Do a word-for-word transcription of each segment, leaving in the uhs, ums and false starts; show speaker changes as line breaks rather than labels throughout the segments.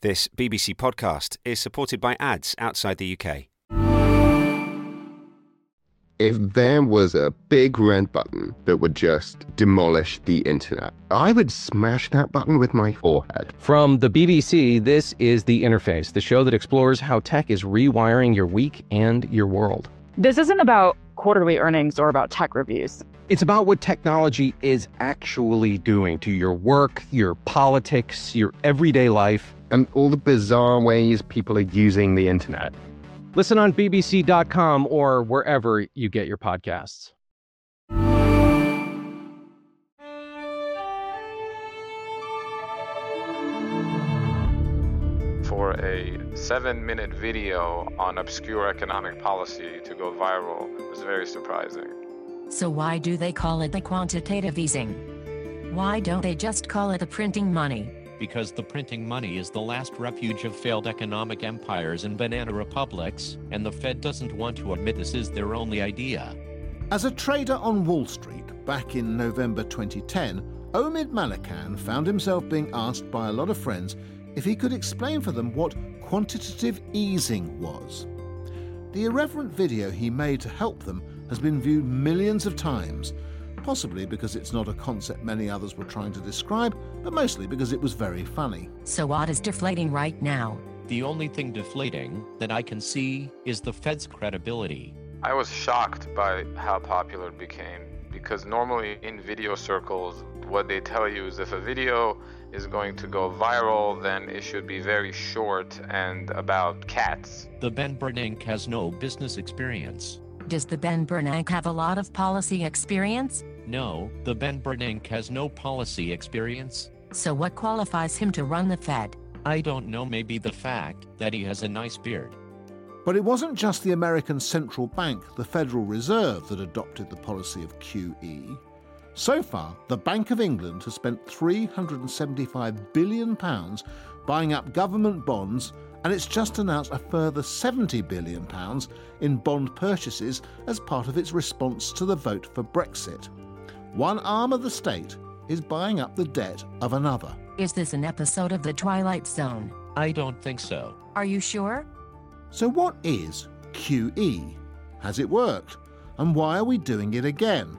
This B B C podcast is supported by ads outside the U K.
If there was a big red button that would just demolish the internet, I would smash that button with my forehead.
From the B B C, this is The Interface, the show that explores how tech is rewiring your week and your world.
This isn't about quarterly earnings or about tech reviews.
It's about what technology is actually doing to your work, your politics, your everyday life.
And all the bizarre ways people are using the internet.
Listen on B B C dot com or wherever you get your podcasts.
For a seven-minute video on obscure economic policy to go viral was very surprising.
So why do they call it the quantitative easing? Why don't they just call it the printing money?
Because the printing money is the last refuge of failed economic empires and banana republics, and the Fed doesn't want to admit this is their only idea.
As a trader on Wall Street back in November twenty ten, Omid Malikan found himself being asked by a lot of friends if he could explain for them what quantitative easing was. The irreverent video he made to help them has been viewed millions of times, possibly because it's not a concept many others were trying to describe, but mostly because it was very funny.
So what is deflating right now?
The only thing deflating that I can see is the Fed's credibility.
I was shocked by how popular it became, because normally in video circles, what they tell you is if a video is going to go viral, then it should be very short and about cats.
The Ben Bernanke has no business experience.
Does the Ben Bernanke have a lot of policy experience?
No, the Ben Bernanke has no policy experience.
So what qualifies him to run the Fed?
I don't know, maybe the fact that he has a nice beard.
But it wasn't just the American central bank, the Federal Reserve, that adopted the policy of Q E. So far, the Bank of England has spent three hundred seventy-five billion pounds buying up government bonds, and it's just announced a further seventy billion pounds in bond purchases as part of its response to the vote for Brexit. One arm of the state is buying up the debt of another.
Is this an episode of The Twilight Zone?
I don't think so.
Are you sure?
So what is Q E? Has it worked? And why are we doing it again?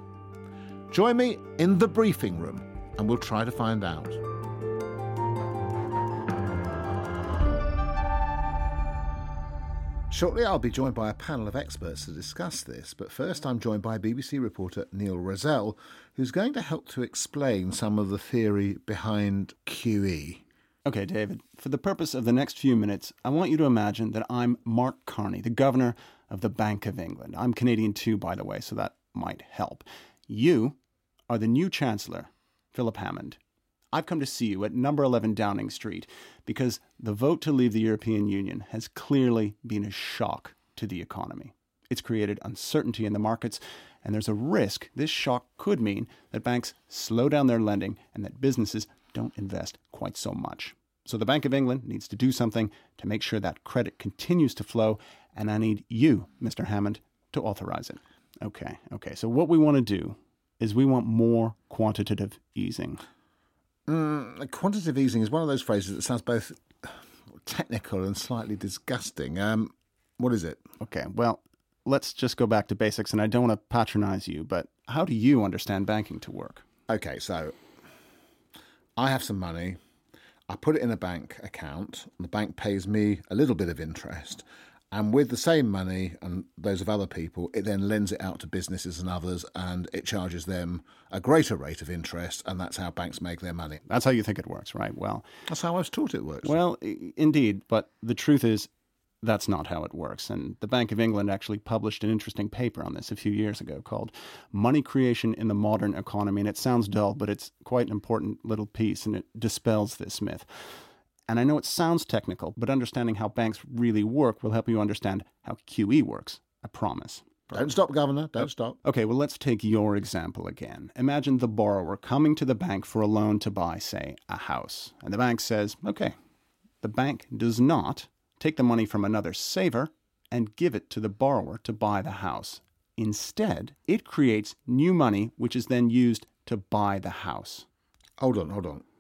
Join me in the briefing room and we'll try to find out. Shortly, I'll be joined by a panel of experts to discuss this, but first I'm joined by B B C reporter Neil Rozelle, who's going to help to explain some of the theory behind Q E.
Okay, David, for the purpose of the next few minutes, I want you to imagine that I'm Mark Carney, the Governor of the Bank of England. I'm Canadian too, by the way, so that might help. You are the new Chancellor, Philip Hammond. I've come to see you at number eleven Downing Street because the vote to leave the European Union has clearly been a shock to the economy. It's created uncertainty in the markets, and there's a risk this shock could mean that banks slow down their lending and that businesses don't invest quite so much. So the Bank of England needs to do something to make sure that credit continues to flow, and I need you, Mister Hammond, to authorize it. Okay, okay, so what we want to do is we want more quantitative easing.
Mm, quantitative easing is one of those phrases that sounds both technical and slightly disgusting. Um, what is it?
Okay, well, let's just go back to basics, and I don't want to patronize you, but how do you understand banking to work?
Okay, so I have some money. I put it in a bank account, and the bank pays me a little bit of interest. And with the same money and those of other people, it then lends it out to businesses and others, and it charges them a greater rate of interest, and that's how banks make their money.
That's how you think it works, right? Well,
that's how I was taught it works.
Well, I- indeed, but the truth is that's not how it works. And the Bank of England actually published an interesting paper on this a few years ago called Money Creation in the Modern Economy. And it sounds dull, but it's quite an important little piece, and it dispels this myth. And I know it sounds technical, but understanding how banks really work will help you understand how Q E works. I promise.
Don't stop, Governor. Don't stop.
Okay, well, let's take your example again. Imagine the borrower coming to the bank for a loan to buy, say, a house. And the bank says, okay, the bank does not take the money from another saver and give it to the borrower to buy the house. Instead, it creates new money, which is then used to buy the house.
Hold on, hold on.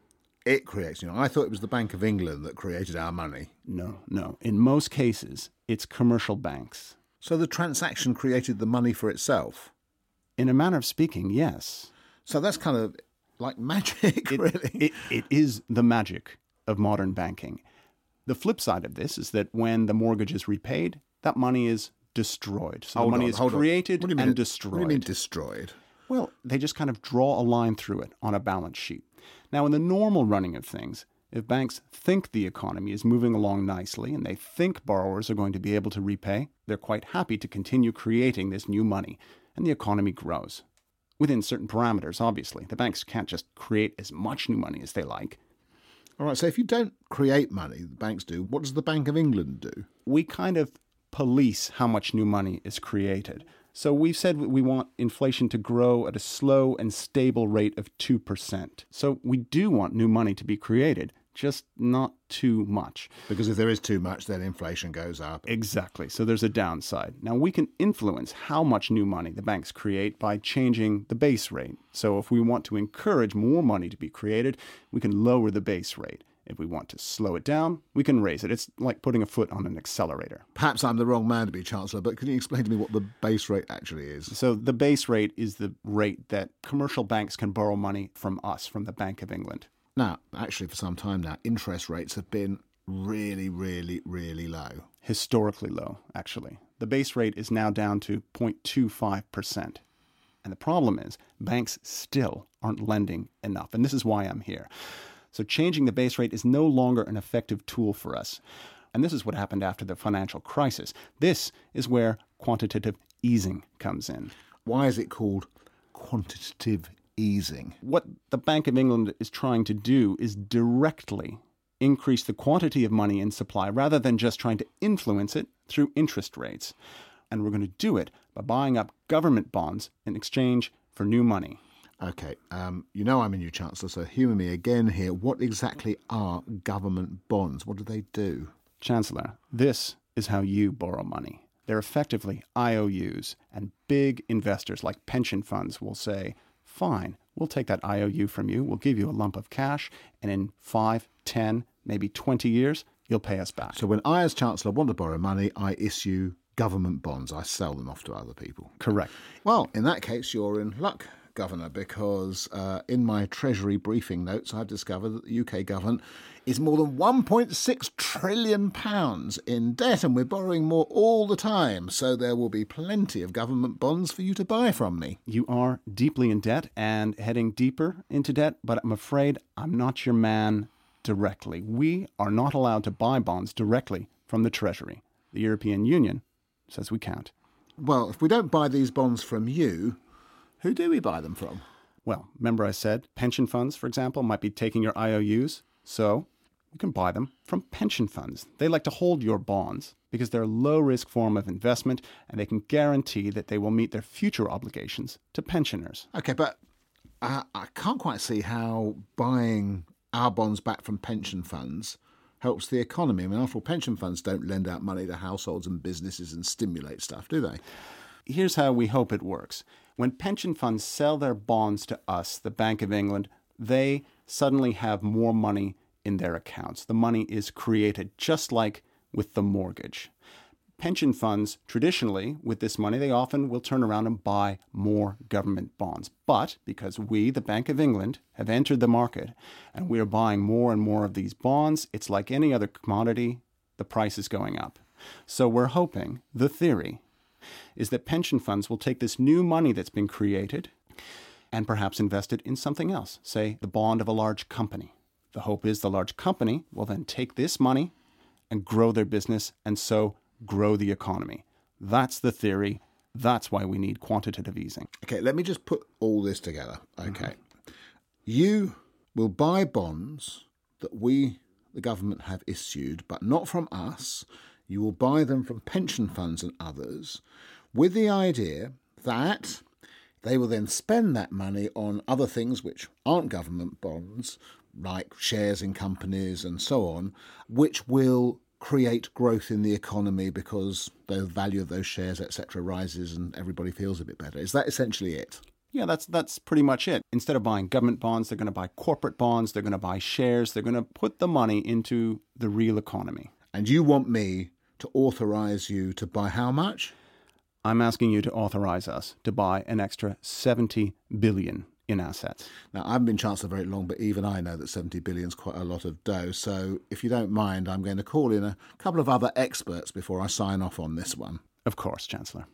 it creates. You know, I thought it was the Bank of England that created our money.
No, no. In most cases, it's commercial banks.
So the transaction created the money for itself?
In a manner of speaking, yes.
So that's kind of like magic,
it,
really.
It, it is the magic of modern banking. The flip side of this is that when the mortgage is repaid, that money is destroyed. So
hold
the money
on,
is
hold
created
on.
and
it,
destroyed.
What do you mean destroyed?
Well, they just kind of draw a line through it on a balance sheet. Now, in the normal running of things, if banks think the economy is moving along nicely and they think borrowers are going to be able to repay, they're quite happy to continue creating this new money, and the economy grows. Within certain parameters, obviously. The banks can't just create as much new money as they like.
All right, so if you don't create money, the banks do, what does the Bank of England do?
We kind of police how much new money is created. So we've said we want inflation to grow at a slow and stable rate of two percent. So we do want new money to be created, just not too much.
Because if there is too much, then inflation goes up.
Exactly. So there's a downside. Now, we can influence how much new money the banks create by changing the base rate. So if we want to encourage more money to be created, we can lower the base rate. If we want to slow it down, we can raise it. It's like putting a foot on an accelerator.
Perhaps I'm the wrong man to be Chancellor, but can you explain to me what the base rate actually is?
So the base rate is the rate that commercial banks can borrow money from us, from the Bank of England.
Now, actually, for some time now, interest rates have been really, really, really low.
Historically low, actually. The base rate is now down to zero point two five percent. And the problem is, banks still aren't lending enough. And this is why I'm here. So changing the base rate is no longer an effective tool for us. And this is what happened after the financial crisis. This is where quantitative easing comes in.
Why is it called quantitative easing?
What the Bank of England is trying to do is directly increase the quantity of money in supply rather than just trying to influence it through interest rates. And we're going to do it by buying up government bonds in exchange for new money.
OK, um, you know I'm a new Chancellor, so humour me again here. What exactly are government bonds? What do they do?
Chancellor, this is how you borrow money. They're effectively I O Us, and big investors like pension funds will say, fine, we'll take that I O U from you, we'll give you a lump of cash, and in five, ten, maybe twenty years, you'll pay us back.
So when I, as Chancellor, want to borrow money, I issue government bonds. I sell them off to other people.
Correct.
Well, in that case, you're in luck, Governor, because uh, in my Treasury briefing notes, I've discovered that the U K government is more than one point six trillion pounds in debt, and we're borrowing more all the time, so there will be plenty of government bonds for you to buy from me.
You are deeply in debt and heading deeper into debt, but I'm afraid I'm not your man directly. We are not allowed to buy bonds directly from the Treasury. The European Union says we can't.
Well, if we don't buy these bonds from you, who do we buy them from?
Well, remember I said pension funds, for example, might be taking your I O Us. So you can buy them from pension funds. They like to hold your bonds because they're a low-risk form of investment and they can guarantee that they will meet their future obligations to pensioners.
OK, but uh, I can't quite see how buying our bonds back from pension funds helps the economy. I mean, after all, pension funds don't lend out money to households and businesses and stimulate stuff, do they?
Here's how we hope it works. When pension funds sell their bonds to us, the Bank of England, they suddenly have more money in their accounts. The money is created just like with the mortgage. Pension funds, traditionally, with this money, they often will turn around and buy more government bonds. But because we, the Bank of England, have entered the market and we are buying more and more of these bonds, it's like any other commodity, the price is going up. So we're hoping, the theory, is that pension funds will take this new money that's been created and perhaps invest it in something else, say the bond of a large company. The hope is the large company will then take this money and grow their business and so grow the economy. That's the theory. That's why we need quantitative easing.
OK, let me just put all this together. OK. Mm-hmm. You will buy bonds that we, the government, have issued, but not from us. You will buy them from pension funds and others with the idea that they will then spend that money on other things which aren't government bonds, like shares in companies and so on, which will create growth in the economy because the value of those shares, et cetera, rises and everybody feels a bit better. Is that essentially it?
Yeah, that's that's pretty much it. Instead of buying government bonds, they're going to buy corporate bonds, they're going to buy shares, they're going to put the money into the real economy.
And you want me to authorise you to buy how much?
I'm asking you to authorise us to buy an extra seventy billion in assets.
Now, I haven't been Chancellor very long, but even I know that seventy billion is quite a lot of dough. So if you don't mind, I'm going to call in a couple of other experts before I sign off on this one.
Of course, Chancellor.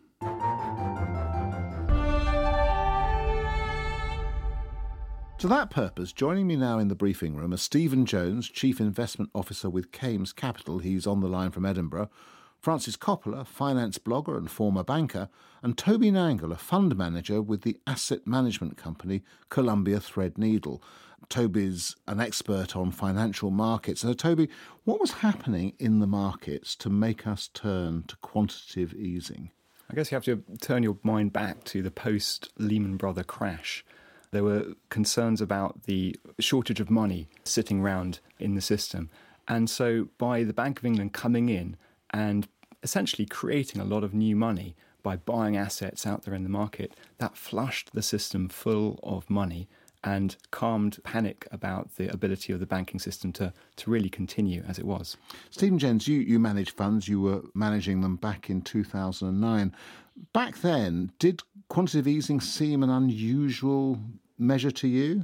To that purpose, joining me now in the briefing room are Stephen Jones, Chief Investment Officer with Kames Capital, he's on the line from Edinburgh, Francis Coppola, finance blogger and former banker, and Toby Nangle, a fund manager with the asset management company Columbia Threadneedle. Toby's an expert on financial markets. So, Toby, what was happening in the markets to make us turn to quantitative easing?
I guess you have to turn your mind back to the post-Lehman Brothers crash. There were concerns about the shortage of money sitting around in the system. And so by the Bank of England coming in and essentially creating a lot of new money by buying assets out there in the market, that flushed the system full of money and calmed panic about the ability of the banking system to, to really continue as it was.
Stephen Jones, you, you manage funds. You were managing them back in two thousand nine. Back then, did quantitative easing seem an unusual measure to you?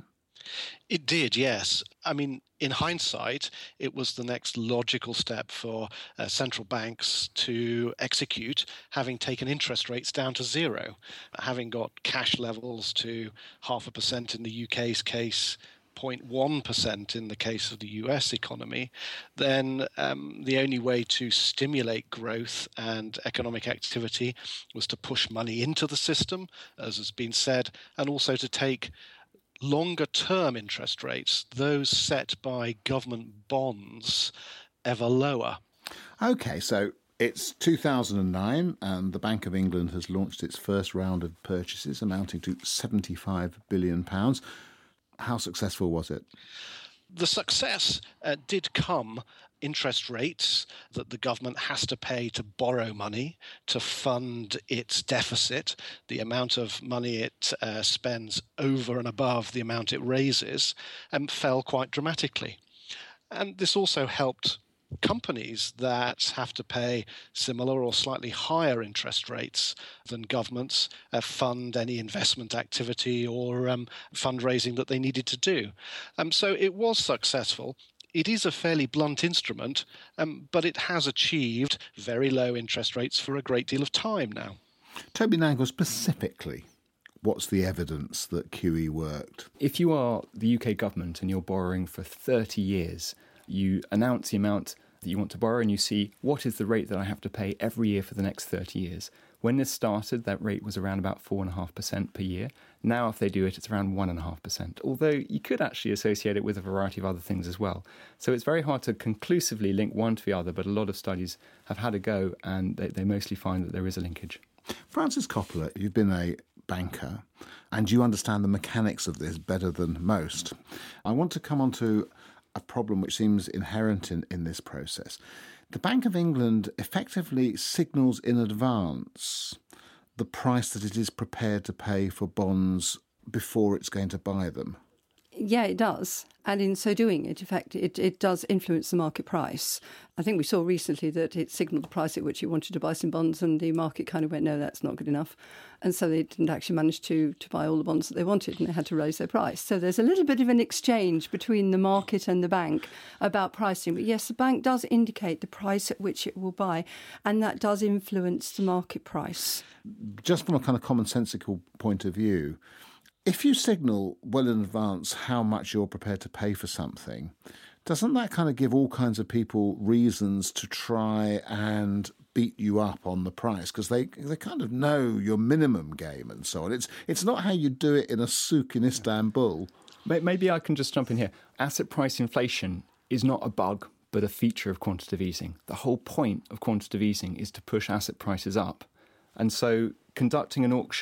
It did, yes. I mean, in hindsight, it was the next logical step for uh, central banks to execute, having taken interest rates down to zero, having got cash levels to half a percent in the U K's case, zero point one percent in the case of the U S economy, then um, the only way to stimulate growth and economic activity was to push money into the system, as has been said, and also to take longer-term interest rates, those set by government bonds, ever lower.
OK, so it's two thousand nine and the Bank of England has launched its first round of purchases amounting to seventy-five billion pounds. How successful was it?
The success uh, did come interest rates that the government has to pay to borrow money to fund its deficit, the amount of money it uh, spends over and above the amount it raises, um, fell quite dramatically. And this also helped companies that have to pay similar or slightly higher interest rates than governments uh, fund any investment activity or um, fundraising that they needed to do. Um, so it was successful. It is a fairly blunt instrument, um, but it has achieved very low interest rates for a great deal of time now.
Toby Nangle, specifically, what's the evidence that Q E worked?
If you are the U K government and you're borrowing for thirty years, you announce the amount that you want to borrow and you see what is the rate that I have to pay every year for the next thirty years. When this started, that rate was around about four point five percent per year. Now, if they do it, it's around one point five percent, although you could actually associate it with a variety of other things as well. So it's very hard to conclusively link one to the other, but a lot of studies have had a go and they, they mostly find that there is a linkage.
Francis Coppola, you've been a banker and you understand the mechanics of this better than most. I want to come on to a problem which seems inherent in, in this process. The Bank of England effectively signals in advance the price that it is prepared to pay for bonds before it's going to buy them.
Yeah, it does. And in so doing, it, in fact, it, it does influence the market price. I think we saw recently that it signalled the price at which it wanted to buy some bonds and the market kind of went, no, that's not good enough. And so they didn't actually manage to, to buy all the bonds that they wanted and they had to raise their price. So there's a little bit of an exchange between the market and the bank about pricing. But yes, the bank does indicate the price at which it will buy, and that does influence the market price.
Just from a kind of commonsensical point of view, if you signal well in advance how much you're prepared to pay for something, doesn't that kind of give all kinds of people reasons to try and beat you up on the price? Because they they kind of know your minimum game and so on. It's it's not how you do it in a souk in Istanbul.
Maybe I can just jump in here. Asset price inflation is not a bug, but a feature of quantitative easing. The whole point of quantitative easing is to push asset prices up. And so conducting an auction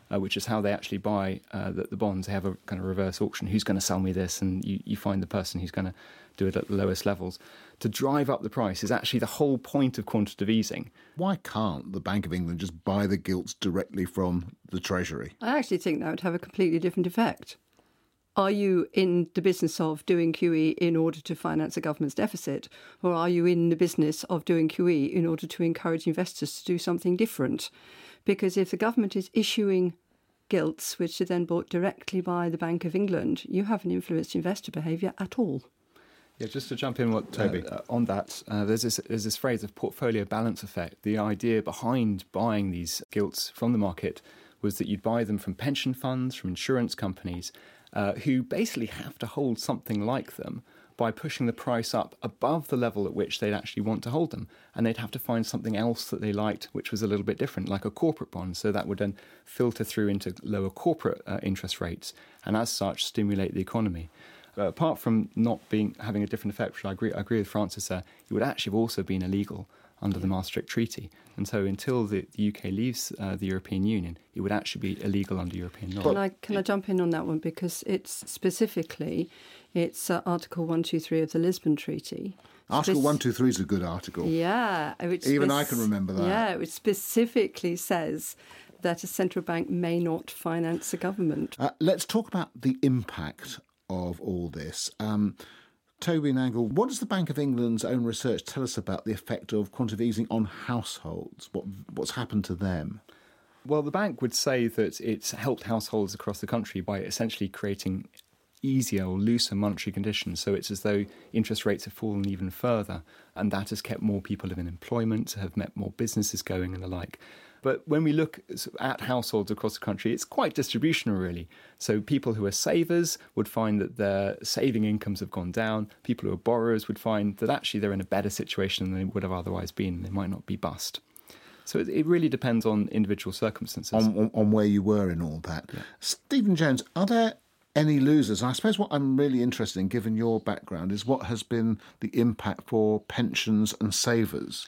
uh, which is how they actually buy uh, the, the bonds. They have a kind of reverse auction. Who's going to sell me this? And you, you find the person who's going to do it at the lowest levels. To drive up the price is actually the whole point of quantitative easing.
Why can't the Bank of England just buy the gilts directly from the Treasury?
I actually think that would have a completely different effect. Are you in the business of doing Q E in order to finance a government's deficit, or are you in the business of doing Q E in order to encourage investors to do something different? Because if the government is issuing gilts, which are then bought directly by the Bank of England, you haven't influenced investor behaviour at all.
Yeah, just to jump in what, Toby. Uh, on that, uh, there's, this, there's this phrase of portfolio balance effect. The idea behind buying these gilts from the market was that you'd buy them from pension funds, from insurance companies, uh, who basically have to hold something like them by pushing the price up above the level at which they'd actually want to hold them. And they'd have to find something else that they liked, which was a little bit different, like a corporate bond. So that would then filter through into lower corporate uh, interest rates and as such stimulate the economy. Uh, apart from not being having a different effect, which I agree, I agree with Francis there, it would actually have also been illegal under the Maastricht Treaty. And so until the, the U K leaves uh, the European Union, it would actually be illegal under European law.
Can I, can I jump in on that one? Because it's specifically, it's uh, Article one two three of the Lisbon Treaty.
Article Spec- one two three is a good article.
Yeah. Which
Even
spec-
I can remember that.
Yeah, which specifically says that a central bank may not finance a government.
Uh, let's talk about the impact of all this. Um, Toby Nangle, what does the Bank of England's own research tell us about the effect of quantitative easing on households? What What's happened to them?
Well, the bank would say that it's helped households across the country by essentially creating easier or looser monetary conditions. So it's as though interest rates have fallen even further, and that has kept more people in employment, have met more businesses going and the like. But when we look at households across the country, it's quite distributional, really. So people who are savers would find that their saving incomes have gone down. People who are borrowers would find that actually they're in a better situation than they would have otherwise been. They might not be bust. So it, it really depends on individual circumstances.
On, on, on where you were in all that. Yeah. Stephen Jones, are there any losers? And I suppose what I'm really interested in, given your background, is what has been the impact for pensions and savers?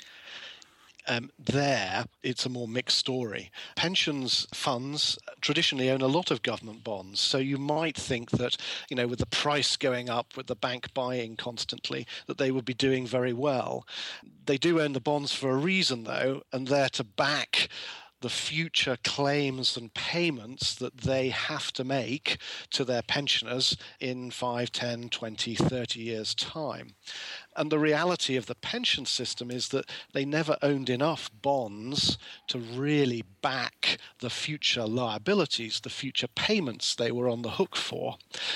Um, there, it's a more mixed story. Pensions funds traditionally own a lot of government bonds, so you might think that, you know, with the price going up, with the bank buying constantly, that they would be doing very well. They do own the bonds for a reason, though, and they're to back the future claims and payments that they have to make to their pensioners in five, ten, twenty, thirty years' time. And the reality of the pension system is that they never owned enough bonds to really back the future liabilities, the future payments they were on the hook for.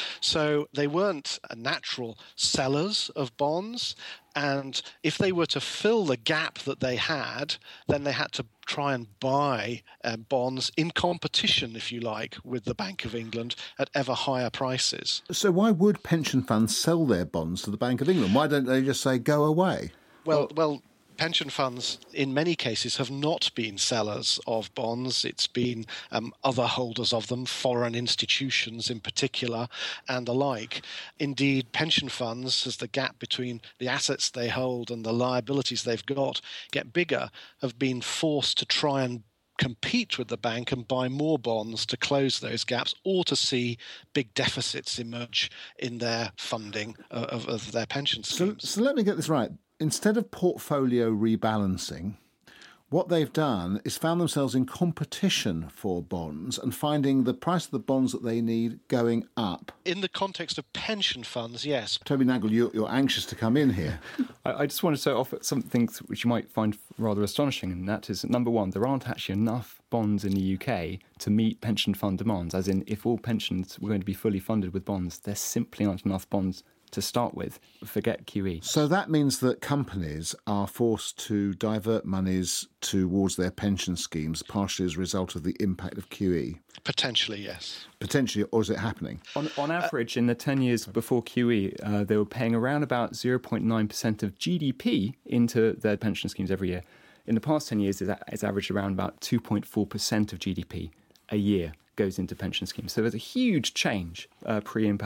So they weren't natural sellers of bonds. And if they were to fill the gap that they had, then they had to try and buy uh, bonds in competition, if you like, with the Bank of England at ever higher prices.
So why would pension funds sell their bonds to the Bank of England? Why don't they just say, go away?
Well, well, pension funds, in many cases, have not been sellers of bonds. It's been um, other holders of them, foreign institutions in particular, and the like. Indeed, pension funds, as the gap between the assets they hold and the liabilities they've got get bigger, have been forced to try and compete with the bank and buy more bonds to close those gaps, or to see big deficits emerge in their funding of, of their pension schemes.
So, so let me get this right. Instead of portfolio rebalancing, what they've done is found themselves in competition for bonds and finding the price of the bonds that they need going up.
In the context of pension funds, yes.
Toby Nangle, you're, you're anxious to come in here.
I, I just wanted to offer something which you might find rather astonishing, and that is, number one, there aren't actually enough bonds in the U K to meet pension fund demands, as in if all pensions were going to be fully funded with bonds, there simply aren't enough bonds to start with. Forget Q E.
So that means that companies are forced to divert monies towards their pension schemes, partially as a result of the impact of Q E?
Potentially, yes.
Potentially, or is it happening?
On, on average, uh, in the ten years before Q E, uh, they were paying around about zero point nine percent of G D P into their pension schemes every year. In the past ten years, it's averaged around about two point four percent of G D P a year goes into pension schemes. So there's a huge change uh, pre and post.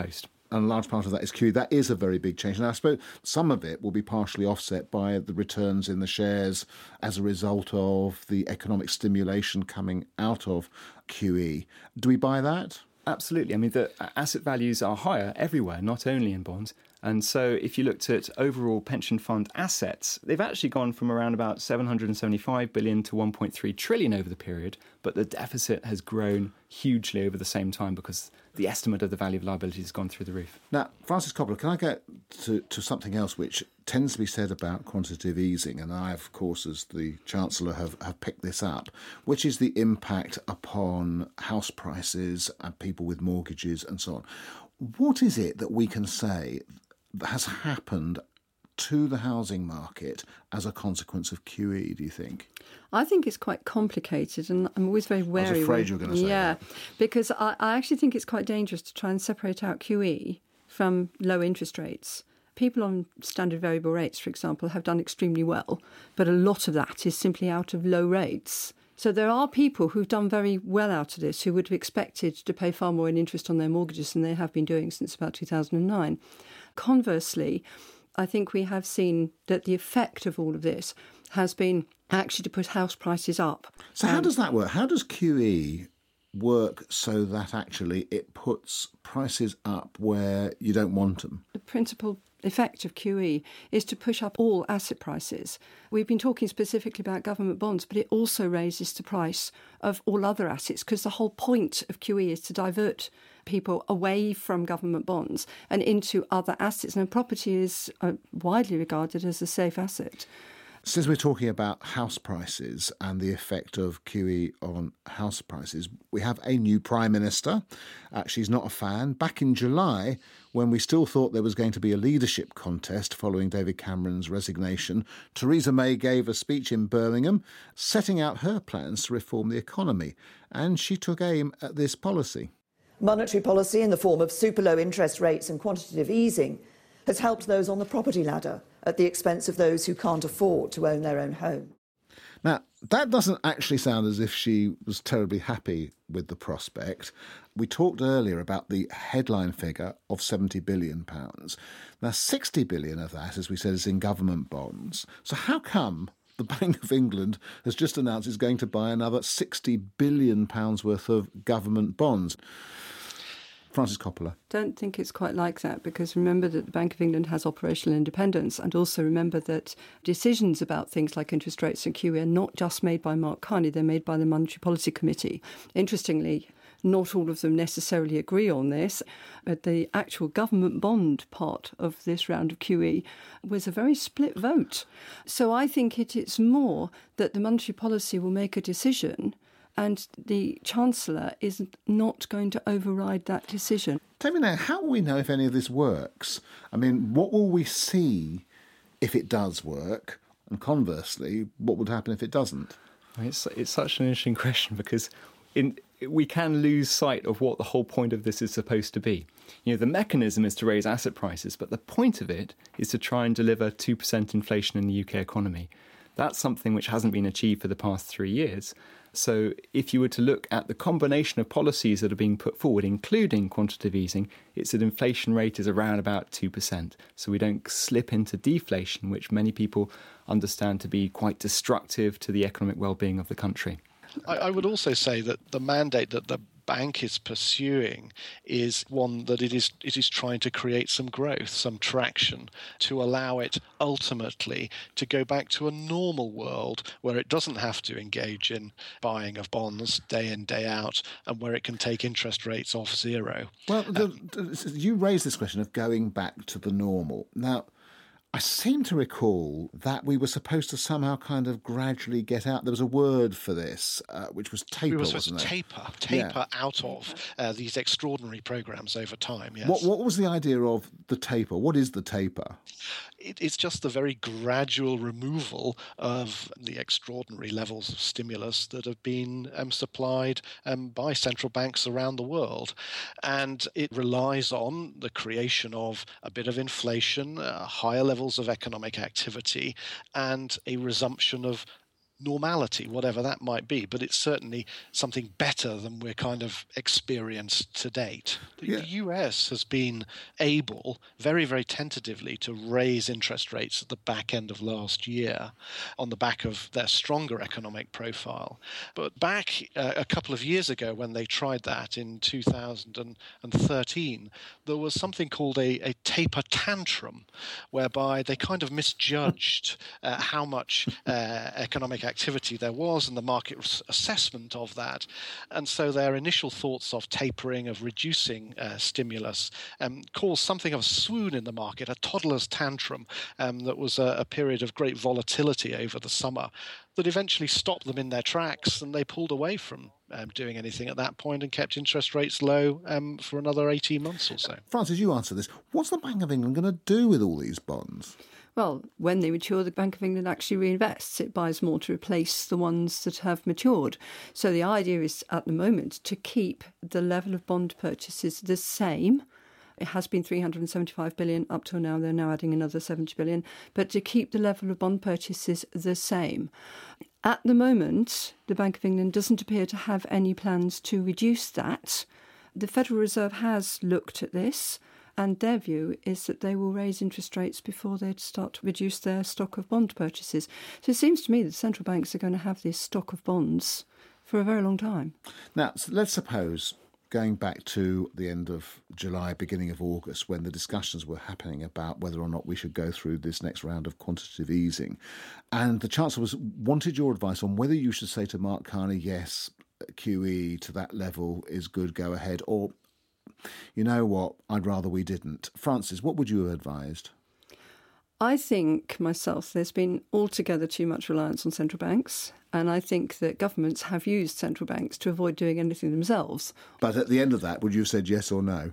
and a large part of that is Q E. That is a very big change. And I suppose some of it will be partially offset by the returns in the shares as a result of the economic stimulation coming out of Q E. Do we buy that?
Absolutely. I mean, the asset values are higher everywhere, not only in bonds. And so if you looked at overall pension fund assets, they've actually gone from around about seven hundred seventy-five billion to one point three trillion over the period, but the deficit has grown hugely over the same time because the estimate of the value of liabilities has gone through the roof.
Now, Francis Coppola, can I get to, to something else which tends to be said about quantitative easing, and I, of course, as the Chancellor, have, have picked this up, which is the impact upon house prices and people with mortgages and so on. What is it that we can say has happened to the housing market as a consequence of Q E, do you think?
I think it's quite complicated, and I'm always very wary.
I was afraid
when,
you were going to say
yeah,
that.
because I, I actually think it's quite dangerous to try and separate out Q E from low interest rates. People on standard variable rates, for example, have done extremely well, but a lot of that is simply out of low rates. So there are people who've done very well out of this who would be expected to pay far more in interest on their mortgages than they have been doing since about two thousand nine. Conversely, I think we have seen that the effect of all of this has been actually to put house prices up.
So how
Um,
does that work? How does Q E work so that actually it puts prices up where you don't want them?
The principal effect of Q E is to push up all asset prices. We've been talking specifically about government bonds, but it also raises the price of all other assets, because the whole point of Q E is to divert people away from government bonds and into other assets. And property is uh, widely regarded as a safe asset.
Since we're talking about house prices and the effect of Q E on house prices, we have a new Prime Minister. Uh, she's not a fan. Back in July, when we still thought there was going to be a leadership contest following David Cameron's resignation, Theresa May gave a speech in Birmingham setting out her plans to reform the economy. And she took aim at this policy.
Monetary policy in the form of super low interest rates and quantitative easing has helped those on the property ladder at the expense of those who can't afford to own their own home.
Now, that doesn't actually sound as if she was terribly happy with the prospect. We talked earlier about the headline figure of seventy billion pounds. Now, sixty billion pounds of that, as we said, is in government bonds. So how come the Bank of England has just announced it's going to buy another sixty billion pounds worth of government bonds? Francis Coppola.
Don't think it's quite like that, because remember that the Bank of England has operational independence, and also remember that decisions about things like interest rates and Q E are not just made by Mark Carney, they're made by the Monetary Policy Committee. Interestingly, not all of them necessarily agree on this, but the actual government bond part of this round of Q E was a very split vote. So I think it is more that the monetary policy will make a decision and the Chancellor is not going to override that decision.
Tell me now, how will we know if any of this works? I mean, what will we see if it does work? And conversely, what would happen if it doesn't?
It's, it's such an interesting question, because in, we can lose sight of what the whole point of this is supposed to be. You know, the mechanism is to raise asset prices, but the point of it is to try and deliver two percent inflation in the U K economy. That's something which hasn't been achieved for the past three years. So if you were to look at the combination of policies that are being put forward, including quantitative easing, it's that inflation rate is around about two percent. So we don't slip into deflation, which many people understand to be quite destructive to the economic well-being of the country.
I, I would also say that the mandate that the bank is pursuing is one that it is it is trying to create some growth, some traction, to allow it ultimately to go back to a normal world where it doesn't have to engage in buying of bonds day in, day out, and where it can take interest rates off zero.
Well, the, the, you raised this question of going back to the normal. Now, I seem to recall that we were supposed to somehow kind of gradually get out. There was a word for this, uh, which was taper,
We were supposed to
wasn't it?
taper, taper
Yeah.
out of uh, these extraordinary programmes over time, yes.
What, what was the idea of the taper? What is the taper?
It, it's just the very gradual removal of the extraordinary levels of stimulus that have been um, supplied um, by central banks around the world. And it relies on the creation of a bit of inflation, uh, higher levels of economic activity, and a resumption of normality, whatever that might be, but it's certainly something better than we're kind of experienced to date. The yeah. U S has been able, very, very tentatively, to raise interest rates at the back end of last year on the back of their stronger economic profile. But back uh, a couple of years ago, when they tried that in two thousand thirteen, there was something called a, a taper tantrum, whereby they kind of misjudged uh, how much uh, economic activity there was and the market assessment of that. And so their initial thoughts of tapering, of reducing uh, stimulus, um, caused something of a swoon in the market, a toddler's tantrum um, that was a, a period of great volatility over the summer that eventually stopped them in their tracks, and they pulled away from um, doing anything at that point and kept interest rates low um, for another eighteen months or so.
Francis, you answer this. What's the Bank of England going to do with all these bonds?
Well, when they mature, the Bank of England actually reinvests. It buys more to replace the ones that have matured. So the idea is, at the moment, to keep the level of bond purchases the same. It has been three hundred seventy-five billion up till now. They're now adding another seventy billion. But to keep the level of bond purchases the same. At the moment, the Bank of England doesn't appear to have any plans to reduce that. The Federal Reserve has looked at this, and their view is that they will raise interest rates before they'd start to reduce their stock of bond purchases. So it seems to me that central banks are going to have this stock of bonds for a very long time.
Now, let's suppose, going back to the end of July, beginning of August, when the discussions were happening about whether or not we should go through this next round of quantitative easing, and the Chancellor was wanted your advice on whether you should say to Mark Carney, yes, Q E to that level is good, go ahead, or, you know what, I'd rather we didn't. Francis, what would you have advised?
I think, myself, there's been altogether too much reliance on central banks, and I think that governments have used central banks to avoid doing anything themselves.
But at the end of that, would you have said yes or no?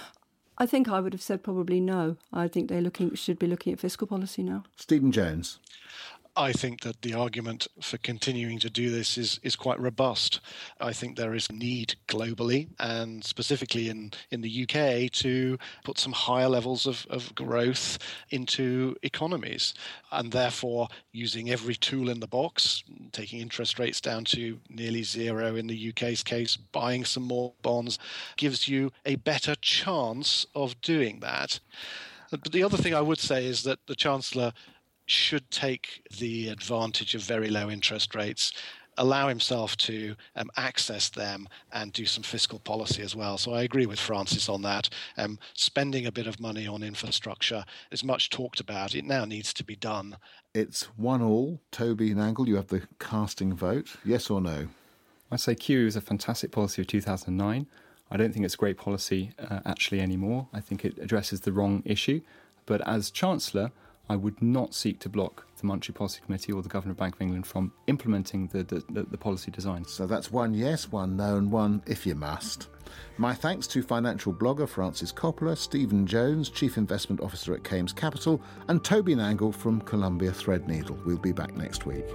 I think I would have said probably no. I think they looking should be looking at fiscal policy now.
Stephen Jones.
I think that the argument for continuing to do this is, is quite robust. I think there is a need globally and specifically in, in the U K to put some higher levels of, of growth into economies, and therefore using every tool in the box, taking interest rates down to nearly zero in the U K's case, buying some more bonds, gives you a better chance of doing that. But the other thing I would say is that the Chancellor should take the advantage of very low interest rates, allow himself to um, access them and do some fiscal policy as well. So I agree with Francis on that. Um, spending a bit of money on infrastructure is much talked about. It now needs to be done.
It's one all. Toby Nangle, you have the casting vote. Yes or no?
I say Q is a fantastic policy of two thousand nine. I don't think it's a great policy uh, actually anymore. I think it addresses the wrong issue. But as Chancellor, I would not seek to block the Monetary Policy Committee or the Governor of Bank of England from implementing the, the, the, the policy design.
So that's one yes, one no, and one if you must. My thanks to financial blogger Francis Coppola, Stephen Jones, Chief Investment Officer at Kames Capital, and Toby Nangle from Columbia Threadneedle. We'll be back next week.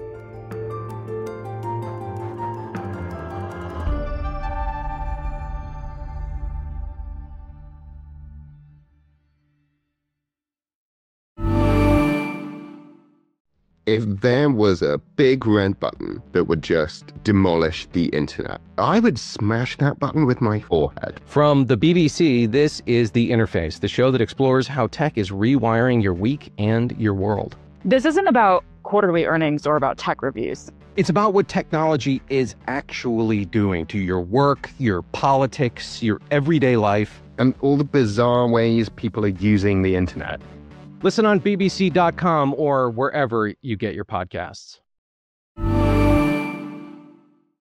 If there was a big red button that would just demolish the internet, I would smash that button with my forehead.
From the B B C, this is The Interface, the show that explores how tech is rewiring your week and your world.
This isn't about quarterly earnings or about tech reviews.
It's about what technology is actually doing to your work, your politics, your everyday life.
And all the bizarre ways people are using the internet.
Listen on B B C dot com or wherever you get your podcasts.